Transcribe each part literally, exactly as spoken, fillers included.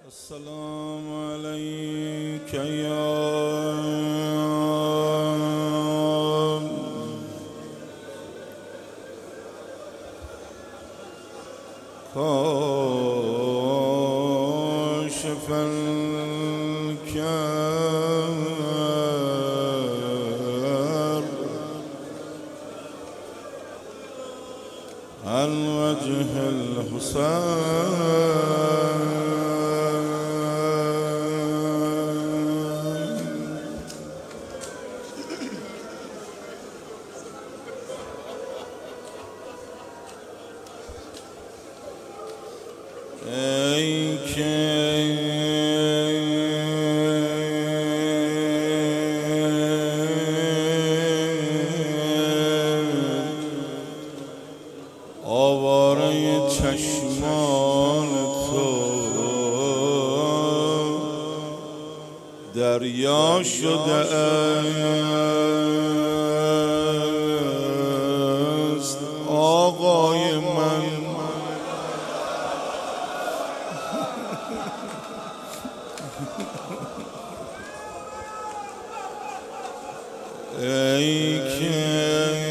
السلام عليك يا كاشف الكرب عن وجه الحسين ای که آواره چشمان تو دریا شده است آقای من ای که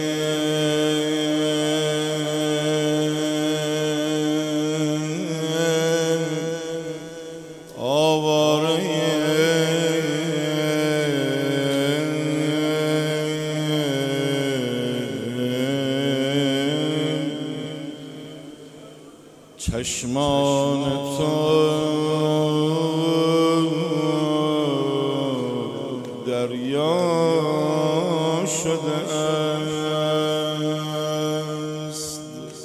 آواره چشمان تو دریا شده است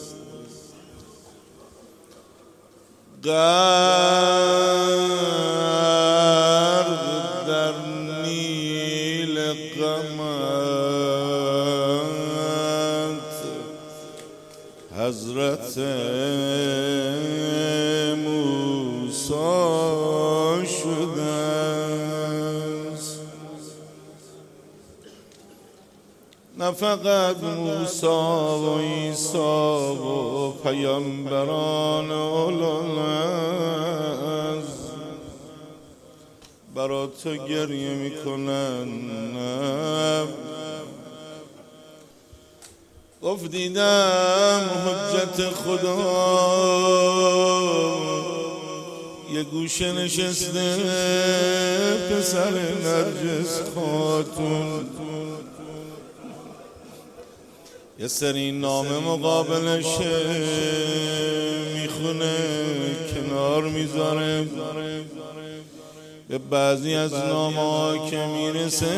غرق در نیل غمت حضرت موسی شده است نه فقط موسی و عیسی و پیامبران اولوالعزم برا تو گریه میکنن گفت دیدم حجت خدا یه گوشه نشسته پسر نرجس خاتون یه سری نامه مقابلشه میخونه کنار میذاره به بعضی از نامه ها که میرسه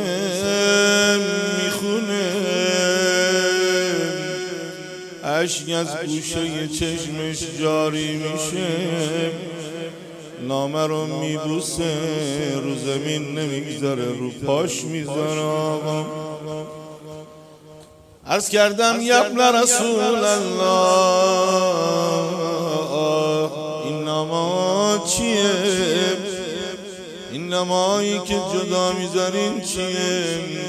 میخونه اشک از گوشه چشمش جاری میشه نامه رو میبوسه رو زمین نمیگذاره رو پاش میذاره آقا عرض کردم یا ابن رسول الله این نامه چیه؟ این نامه‌ای که جدا میذارین چیه؟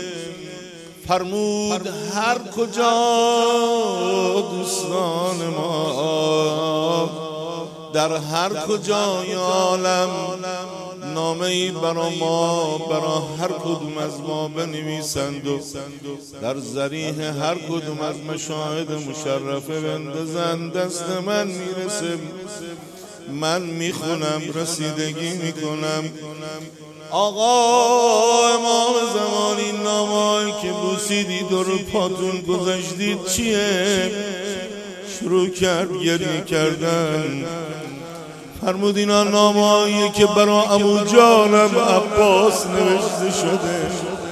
فرمود هر کجا دوستان ما در هر کجای عالم نامه‌ای برا ما برا هر کدوم از ما بنویسند و در ذریح هر کدوم از مشاهد مشرفه بندازن دست من میرسه من میخونم رسیدگی میکنم آقا امام زمان این نامه‌ای که بوسیدید و رو پاتون گذاشتید چیه؟ شروع کرد گریه کردن فرمود اینا نامه‌ای که برا عمو جانم عباس نوشته شده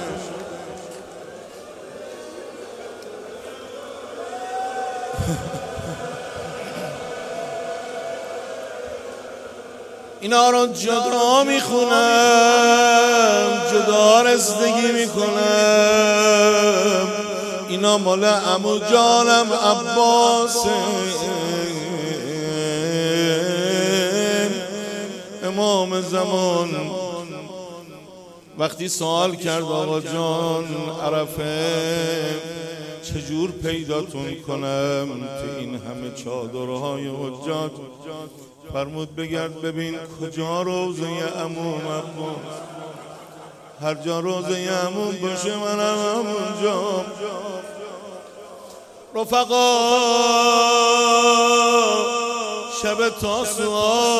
اینا رو جدا میخونم جدا رسیدگی میکنم اینا مال عمو جانم عباسه امام زمان وقتی سوال کرد آقا جان عرفه چجور پیداتون کنم تو این همه چادرهای حجاج فرمود بگرد ببین کجا روزه عموم عباس، هر جا روزه عموم باشه منم همونجا. رفقا شب تاسوعا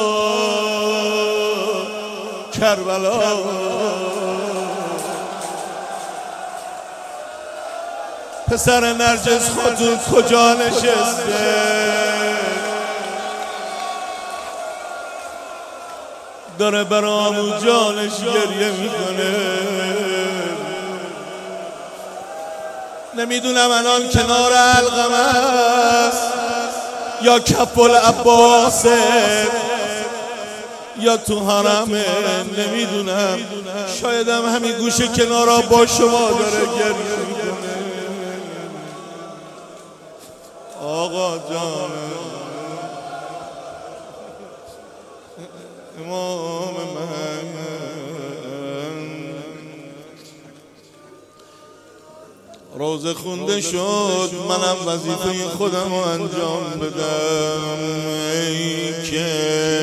کربلا، پسر نرجس خاتون کجا نشسته، داره برامون جانش گریه میکنه. نمیدونم الان کنار علقم است یا کف العباسه یا تو حرمه، نمیدونم. شایدم همین گوشه کنارا با شما داره گریه میکنه. آقا جان امام من، روزه خونده شد، منم وظیفه خودم رو انجام بدم. ای که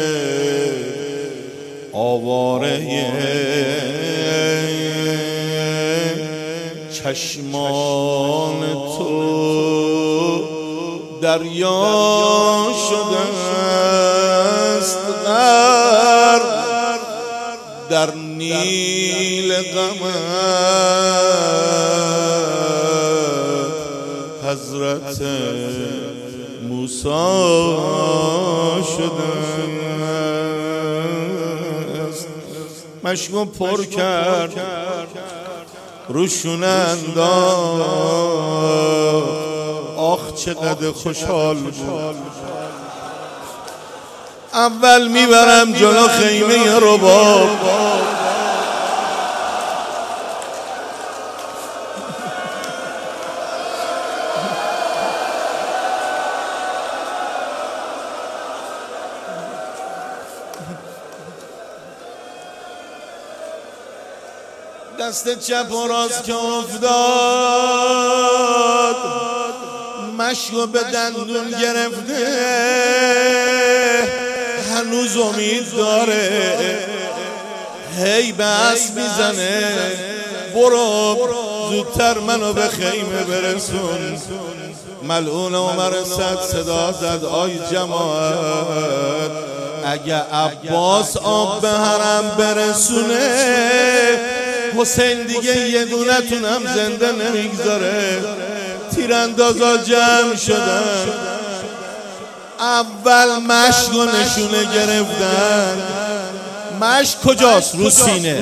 آواره چشمان تو دریا شده است، غرق در نیل غمت حضرت موسی شده است. مشکو پر کرد روشون انداخت، آخ چقدر خوشحال بود. اول میبرم جلو خیمه رباب، دست چپ و راست که افتاد، مشکو به دندون گرفته، هنوز امید داره، هی بس میزنه برو زودتر منو به خیمه برسون. ملعون عمر صد صدا زد آی جماعت، اگه عباس آب به حرم برسونه حسین دیگه یه دونه تونم زنده نمیگذاره. تیراندازا جمع شدن، اول مشک و نشونه گرفتن. مشک کجاست؟ رو سینه.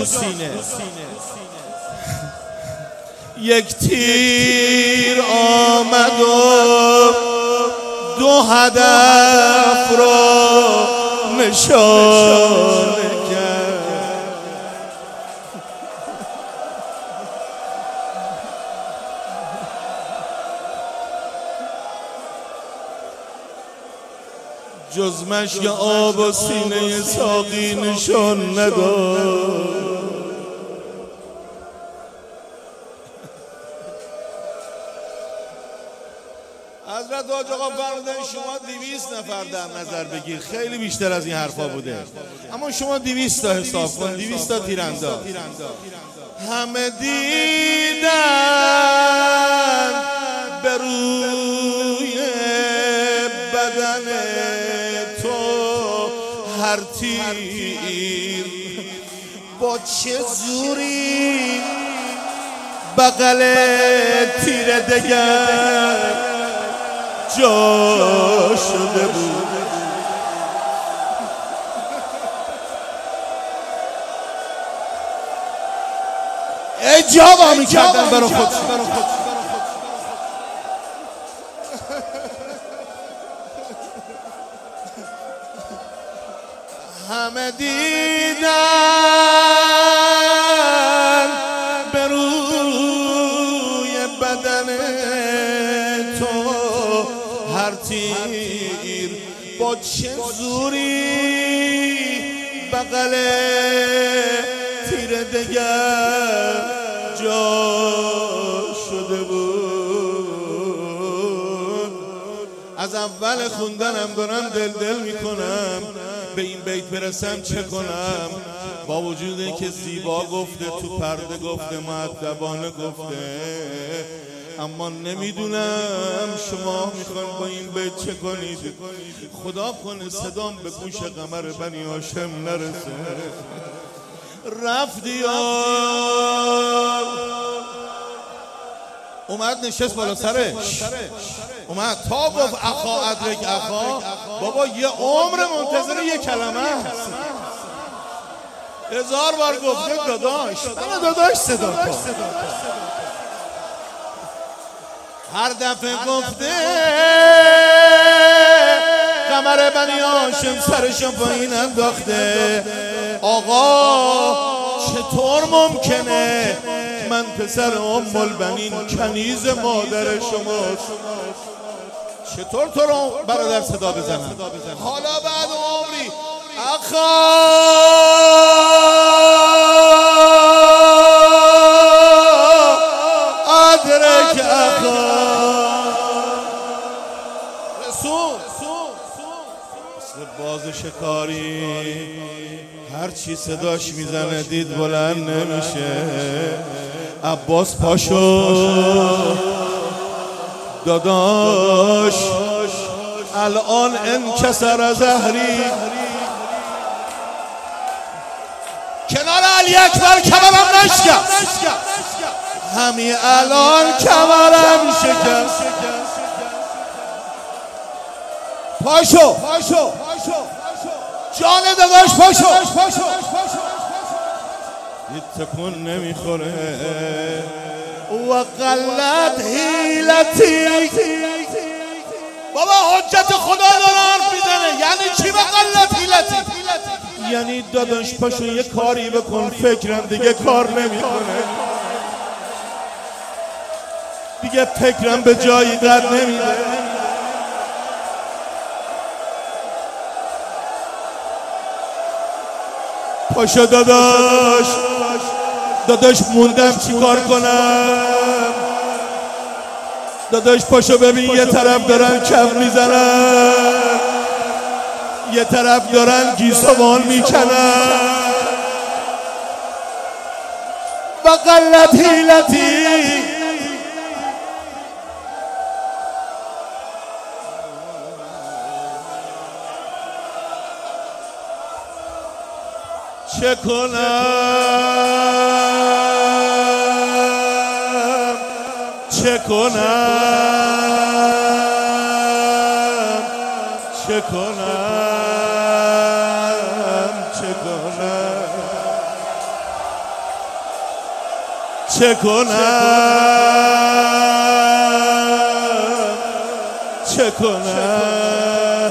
یک تیر آمد و دو هدف را نشانه کرد. جز مشک آب و سینه ساقی نشان نداد. حضرت حاج آقا فرمودن شما دویست نفر در نظر بگیر، خیلی بیشتر از این حرفا بوده، اما شما دویست تا حساب کن، دویست تا تیرانداز. همه دیدن به روی بدن تو هر تیر با چه زوری بغل تیر دگر جا شده بود. ای جا میکردن برای خود. همه دیدن به روی بدن تو هر تیر با چه زوری بغل تیر دگر جا شده بود. از اول خوندنم دارم دل دل میکنم به این بیت برسم چه کنم؟ با وجود اینکه زیبا گفته، تو پرده گفته، مؤدبانه گفته، اما نمیدونم شما میخوان با این بیت چه کنید. خدا کنه صدام به گوش قمر بنی هاشم نرسه. رفتی یار اومد نشست بالا سرش، اومد تا گفت اخا ادرک اخا. بابا یه عمر منتظر یه کلمه است. هزار بار گفته داداش، من داداش صدا کن. هر دفعه گفته قمر بنی هاشم سرشو پایین انداخته. آقا چطور ممکنه من پسر ام البنین کنیز مادر شماست، چطور تو رو برادر صدا بزنم؟ حالا بعد عمری اخا ادرک اخا. رسول مثل باز شکاری هر چی صداش میزنه دید بلند نمیشه. عباس پاشو داداش الان انکسر زهری. کنار علی اکبر کمرم نشکست، همین الان کمرم شکست. پاشو پاشو جان داداش پاشو. یه تکون نمیخوره و قلت حیلتی. بابا حجت خدا داره حرف میزنه. یعنی چی به قلت حیلتی؟ یعنی داداش پاشو یه کاری بکن، فکرم دیگه کار نمیکنه، دیگه فکرم به جایی قد نمیده. پاشو داداش، داداش موندم چی کار کنم؟ داداش پاشو ببین یه طرف دارن کف میزنن، یه طرف دارن گیسوان میکنن. و قلت حیلتی. چه کنم چه کنم چه کنم چه کنم چه کنم چه کنم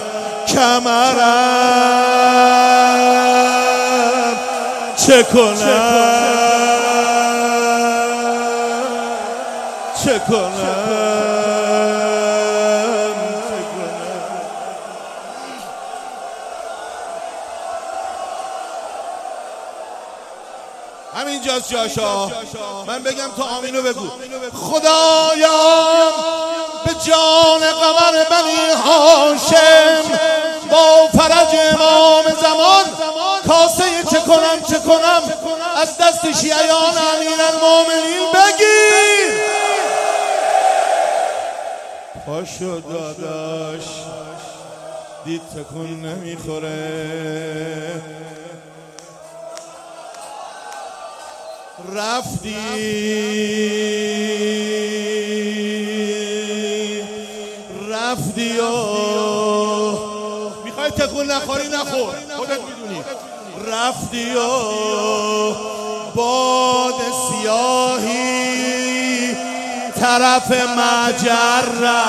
کمرم چه کنم چه کنم همینجاست جاشا. من بگم تو آمینو بگو. خدایا به جان قمر بنی هاشم با فرج امام زمان کاسه چه کنم چه کنم از دست شیعیان امیرالمومنین بگیر. پاشو داداش دید تکون نمیخوره. رفتی رفتی و میخوای تکون نخوری نخور، خودت میدونی. رفتی و باد سیاهی طرف مجره.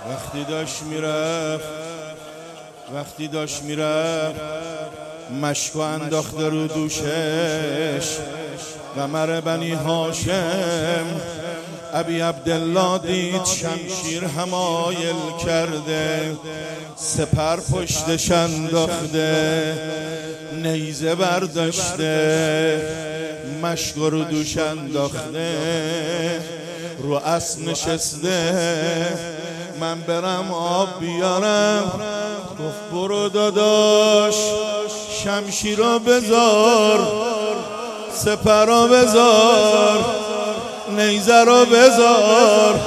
وقتی داشت میرفت وقتی داشت میرفت مشکو انداخته رو دوشش قمر بنی هاشم ابی عبدالله دید شمشیر حمایل کرده سپر پشتش انداخته نیزه برداشته مشکو رو دوش انداخته رو اسب نشسته من برم آب بیارم گفت برو داداش شمشیر رو بذار سپر رو بذار نیزه رو بذار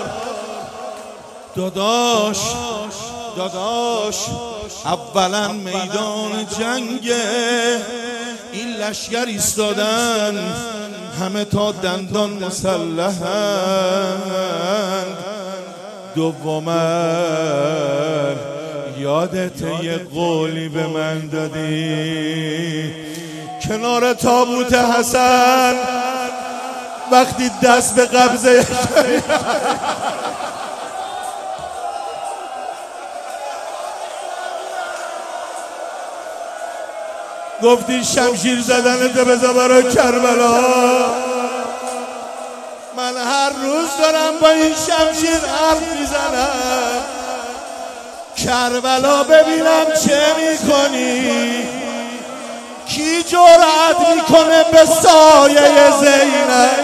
داداش داداش اولا میدان جنگه این لشکر ایستادن همه تا دندان مسلحند دوما یادت یه قولی به من دادی کنار تابوت حسن وقتی دست به قبضه گفتی شمشیر زدنت بذار برای کربلا من هر روز دارم با این شمشیر حرف میزنم کربلا ببینم چه میکنی کی جرأت میکنه به سایه زینب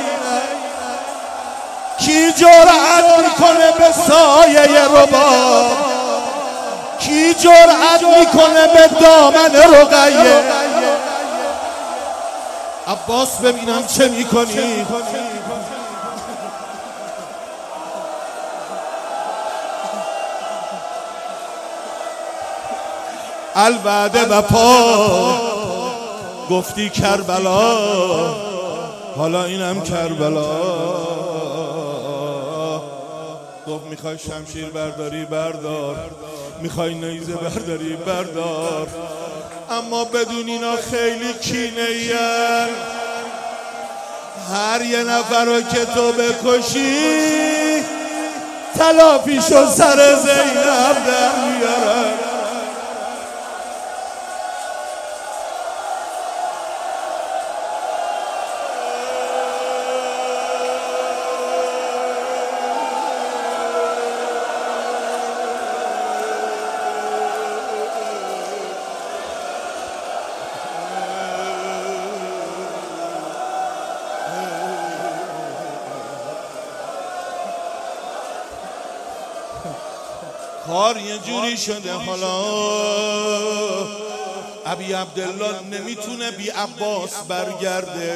کی جرأت میکنه به سایه رباب کی جرأت میکنه به دامن رقیه عباس ببینم چه میکنی الوعده وفا گفتی کربلا حالا اینم کربلا گفت میخوای شمشیر برداری بردار میخوای نیزه برداری بردار اما بدون اینا خیلی کینه این هر یه نفر رو که تو بکشی تلافیشو سر زینب در میارن کار یه جوری شده حالا ابی عبدالله نمیتونه بی عباس برگرده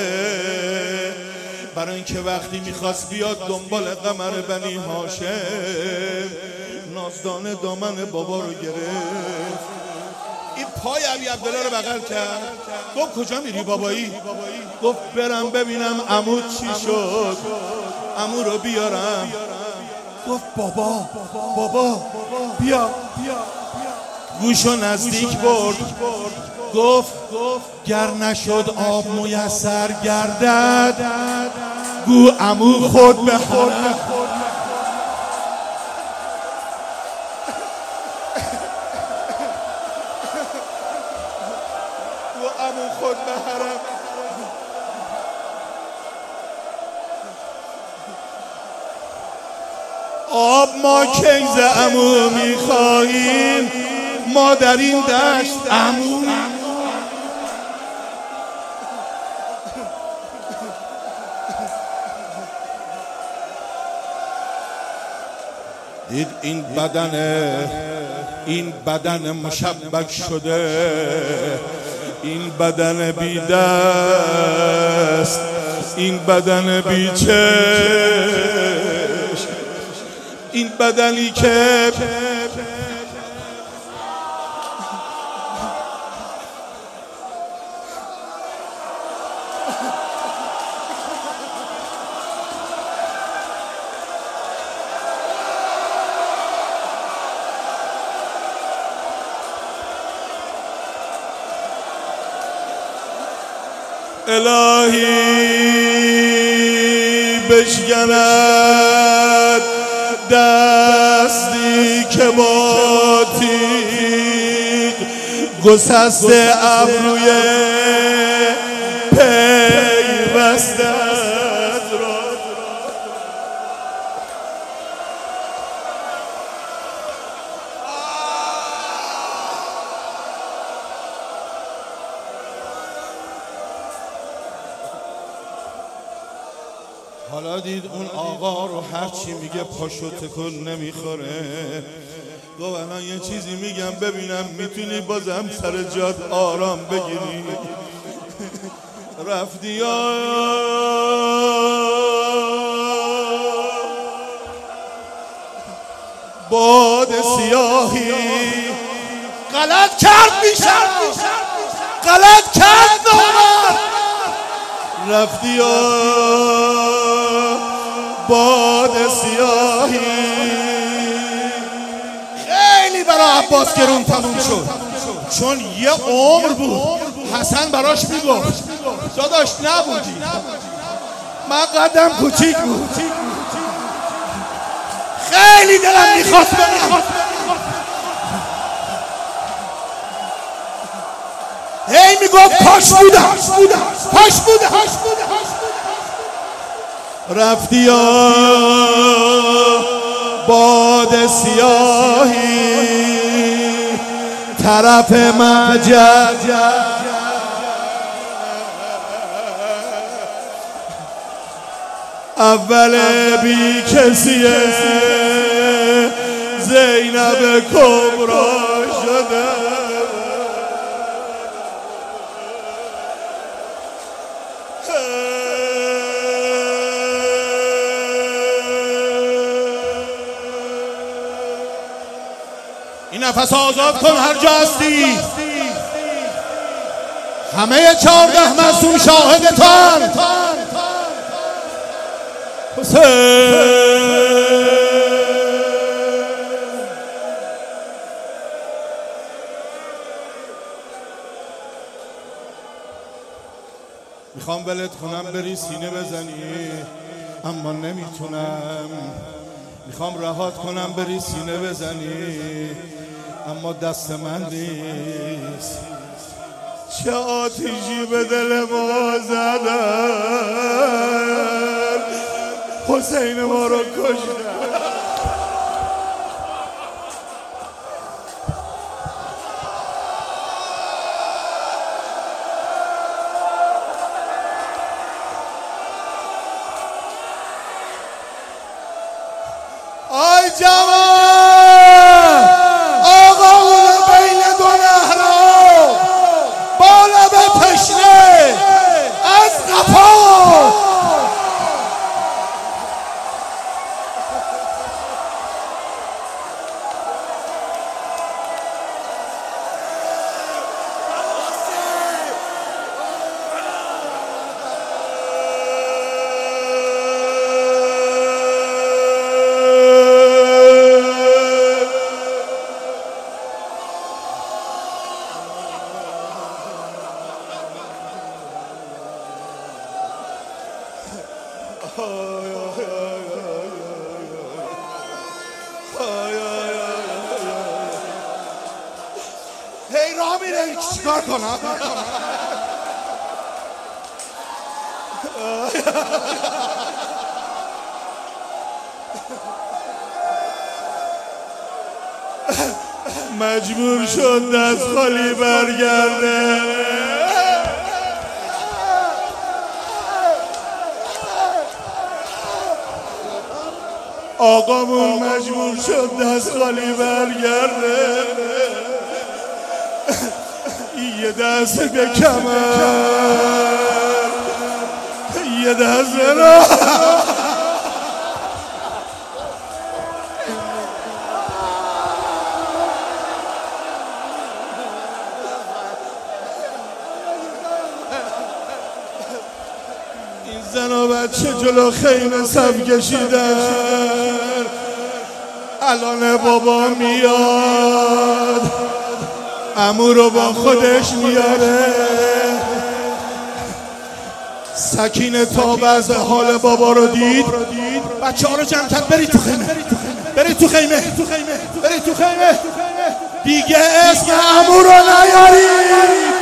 برای اینکه وقتی میخواست بیاد دنبال قمر بنی هاشم نازدانه دامن بابا رو گرفت این پای ابی عبدالله رو بغل کرد گفت کجا میری بابایی؟ گفت برم ببینم عمو چی شد عمو رو بیارم گفت بابا بابا بیا گوشو نزدیک برد گفت گر نشد آب میسر گردد گو عمو خود بخورد گو عمو خود بخورد آب ما کنز عمو میخواهیم ما در این دشت عمو دید این بدن این بدن مشبک شده این بدن بی دست این بدن بی چشم این بدنی که الهی بشکند دست دستی که با تیغ گسسته ابروی پیوستت را حالا دید اون آقا رو هرچی میگه پاشو تکون نمیخوره. گفت الان یه چیزی میگم ببینم میتونی بازم سر جات آرام بگیری. رفتی یا باد سیاهی غلط کرد میشم غلط کرد نامرد. رفتی یا باد سیاهی خیلی برای عباس گرون تموم شد، چون یه عمر بود حسن براش میگفت داداش نبودی، من قدم کوچیک بود، خیلی دلم میخواست برم، هی میگفت پاش بودم پاش بودم. رفتی یا باد سیاهی طرف مجد اول بی کسیه زینب کبرا شده. این نفس آزاد کن هر جا هستی، همه چهارده معصوم شاهدتان. حسین میخوام ولت کنم بری سینه بزنی اما نمیتونم، میخوام رهات کنم بری سینه بزنی اما دست من نیست. چه آتیشی به دل ما زدن، حسین ما رو کشتن. آی جوان آقا اونو بین دو نهرو بالا به تشنه از قفا هی راه میره چیکار کنم؟ مجبور شد دست خالی برگرده. آقامون مجبور شد دست خالی برگرده. یه دست به کمر یه دست را این زن و بچه جلو خیمه صف کشیدن. الان بابا میاد عمو رو با خودش میاره. سکینه تا وضع حال بابا رو دید بچه ها رو جمع کرد برید تو خیمه. برید تو خیمه برید تو خیمه دیگه اسم عمو رو نیارید.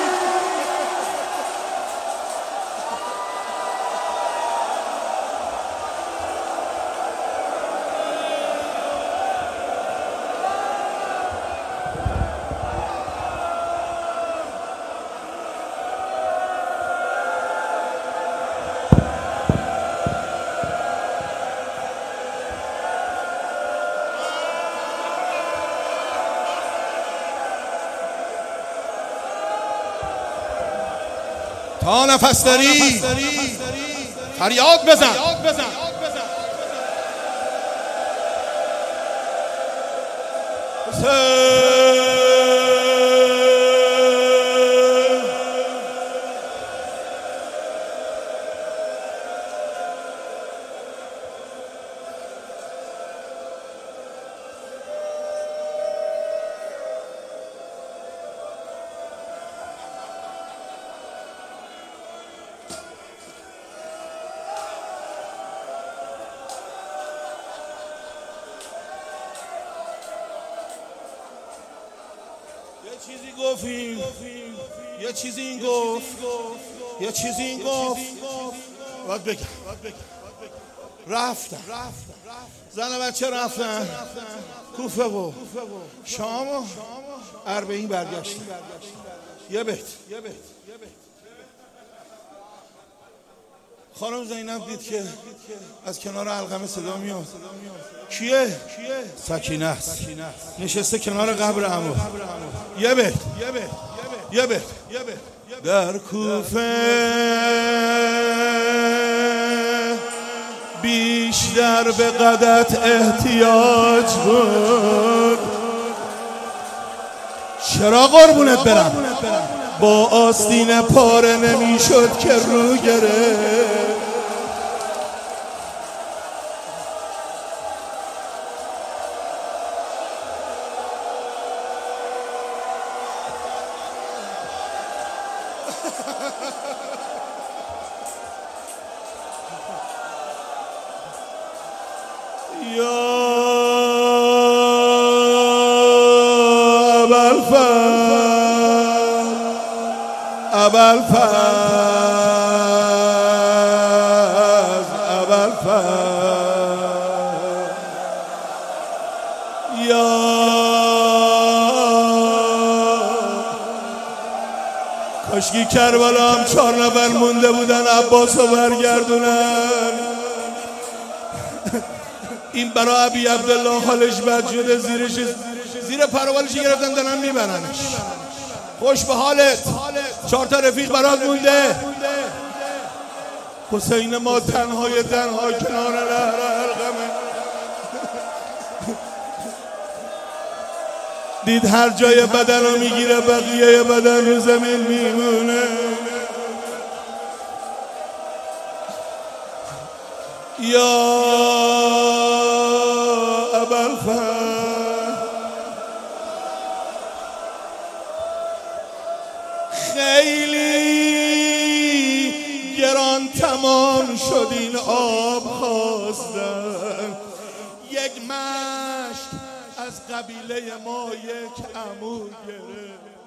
تا نفس داری فریاد بزن. یه چیزی گفتیم یه چیزی این گفت یه چیزی این گفت باید بگم رفتن زن بچه رفتن کوفه و شام و اربعین برگشتن. یه بیت خانم زینب دید که از کنار علقمه صدا میاد. کیه؟ سکینه است نشسته کنار قبر عمو. یه بیت یه بیت در کوفه بیشتر به قدت احتیاج بود. چرا قربونت برم با آستین پاره نمیشد که رو گرفت. یا ابوالفضل ابوالفضل یا کاشکی کربلا هم چهار نفر مونده بودن عباس رو برگردونن. این برای ابی عبدالله حالش بد شده زیرش زیر پروالش گرفتن دارن میبرنش. خوش به حالت چهار تا رفیق برات مونده. حسین ما تنهای تنها کنار نهر علقمه دید هر جای بدن رو میگیره بقیه بدن رو زمین میمونه. یا ابوالفضل خیلی گران تمام شد این آب خواستن. یک مشت از قبیله ما یک عمو گرفت.